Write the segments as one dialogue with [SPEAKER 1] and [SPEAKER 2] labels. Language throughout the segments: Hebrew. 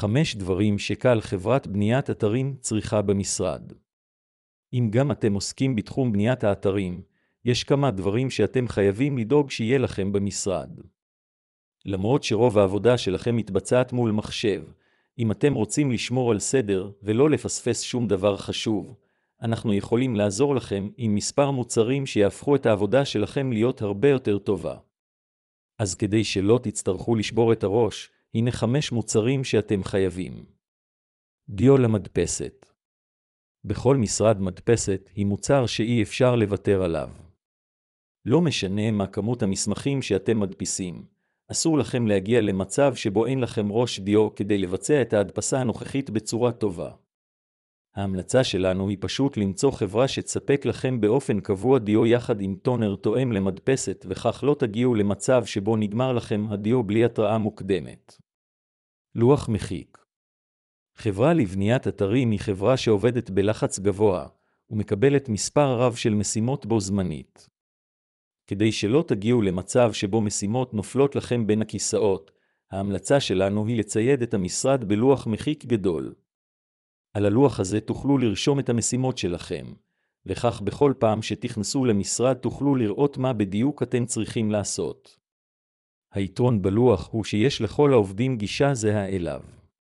[SPEAKER 1] 5 דברים שקל חברת בניית אתרים צריכה במשרד. אם גם אתם עוסקים בתחום בניית האתרים, יש כמה דברים שאתם חייבים לדאוג שיהיה לכם במשרד. למרות שרוב העבודה שלכם מתבצעת מול מחשב, אם אתם רוצים לשמור על סדר ולא לפספס שום דבר חשוב, אנחנו יכולים לעזור לכם עם מספר מוצרים שיהפכו את העבודה שלכם להיות הרבה יותר טובה. אז כדי שלא תצטרכו לשבור את הראש, הנה 5 מוצרים שאתם חייבים. דיו למדפסת. בכל משרד מדפסת היא מוצר שאי אפשר לוותר עליו. לא משנה מה כמות המסמכים שאתם מדפיסים, אסור לכם להגיע למצב שבו אין לכם ראש דיו כדי לבצע את ההדפסה הנוכחית בצורה טובה. ההמלצה שלנו היא פשוט למצוא חברה שתספק לכם באופן קבוע דיו יחד עם טונר תואם למדפסת, וכך לא תגיעו למצב שבו נגמר לכם הדיו בלי התראה מוקדמת. לוח מחיק. חברה לבניית אתרים היא חברה שעובדת בלחץ גבוה, ומקבלת מספר רב של משימות בו זמנית. כדי שלא תגיעו למצב שבו משימות נופלות לכם בין הכיסאות, ההמלצה שלנו היא לצייד את המשרד בלוח מחיק גדול. על הלוח הזה תוכלו לרשום את המשימות שלכם, וכך בכל פעם שתכנסו למשרד תוכלו לראות מה בדיוק אתם צריכים לעשות. היתרון בלוח הוא שיש לכל העובדים גישה זהה אליו.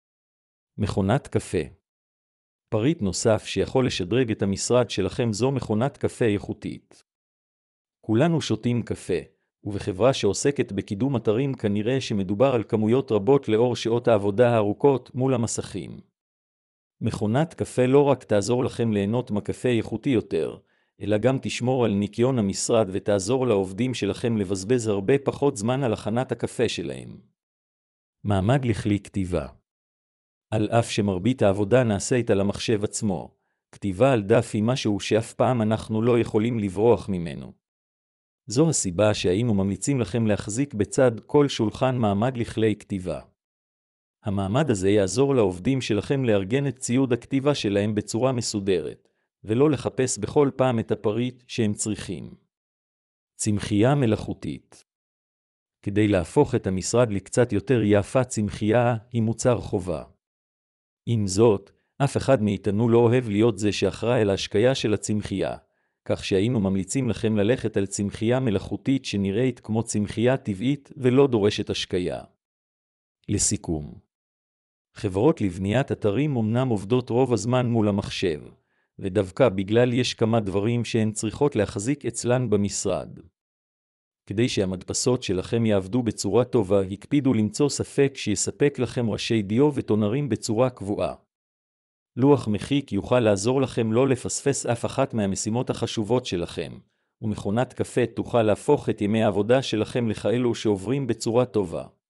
[SPEAKER 1] מכונת קפה. פריט נוסף שיכול לשדרג את המשרד שלכם זו מכונת קפה איכותית. כולנו שותים קפה, ובחברה שעוסקת בקידום אתרים כנראה שמדובר על כמויות רבות לאור שעות העבודה הארוכות מול המסכים. מכונת קפה לא רק תעזור לכם ליהנות מקפה איכותי יותר, אלא גם תשמור על ניקיון המשרד ותעזור לעובדים שלכם לבזבז הרבה פחות זמן על הכנת הקפה שלהם. מעמד לכלי כתיבה. על אף שמרבית העבודה נעשית על המחשב עצמו, כתיבה על דף היא משהו שאף פעם אנחנו לא יכולים לברוח ממנו. זו הסיבה שהיינו ממליצים לכם להחזיק בצד כל שולחן מעמד לכלי כתיבה. המעמד הזה יעזור לעובדים שלכם לארגן את ציוד הכתיבה שלהם בצורה מסודרת, ולא לחפש בכל פעם את הפריט שהם צריכים. צמחייה מלאכותית. כדי להפוך את המשרד לקצת יותר יפה, צמחייה היא מוצר חובה. עם זאת, אף אחד מאיתנו לא אוהב להיות זה שאחראי על ההשקיה של הצמחייה, כך שהיינו ממליצים לכם ללכת על צמחייה מלאכותית שנראית כמו צמחייה טבעית ולא דורשת השקיה. לסיכום, חברות לבניית אתרים אמנם עובדות רוב הזמן מול המחשב, ודווקא בגלל יש כמה דברים שהן צריכות להחזיק אצלן במשרד. כדי שהמדפסות שלכם יעבדו בצורה טובה, הקפידו למצוא ספק שיספק לכם ראשי דיו וטונרים בצורה קבועה. לוח מחיק יוכל לעזור לכם לא לפספס אף אחת מהמשימות החשובות שלכם, ומכונת קפה תוכל להפוך את ימי העבודה שלכם לכאלו שעוברים בצורה טובה.